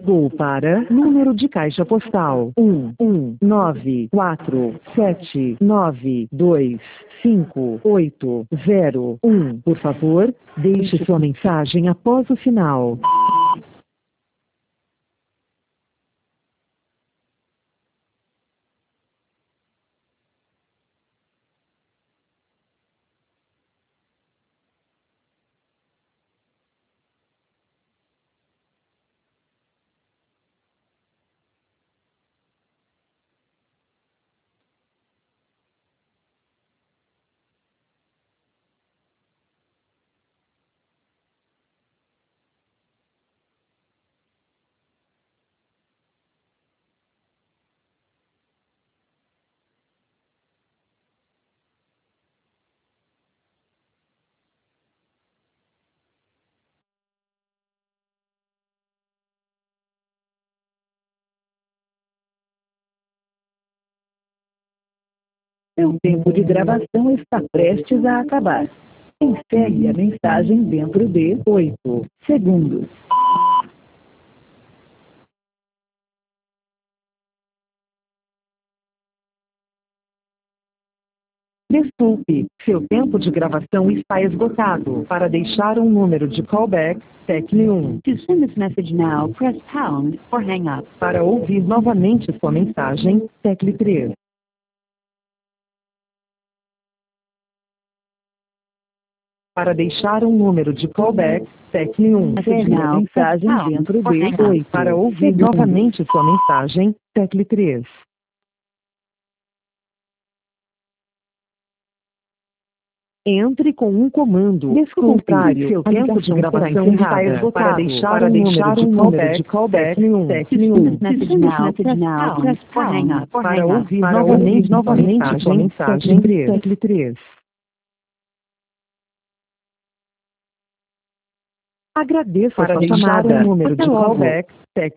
Ligou para número de caixa postal 11947925801. Por favor, deixe sua mensagem após o sinal. Seu tempo de gravação está prestes a acabar. Encerre a mensagem dentro de 8 segundos. Desculpe, seu tempo de gravação está esgotado. Para deixar um número de callback, tecle 1. To send this message now, press pound or hang up. Para ouvir novamente sua mensagem, tecle 3. Para deixar um número de callback, tecle 1. Message now, mensagem dentro de 8. Para ouvir novamente sua mensagem, tecle 3. Entre com um comando. Contrário, seu tempo de gravação está esgotado. Para deixar um número de callback, tecle 1. Message now, press pound or Para hang up. ouvir novamente sua mensagem, tecle 3. Agradeço a sua chamada. Um número de callback, tecle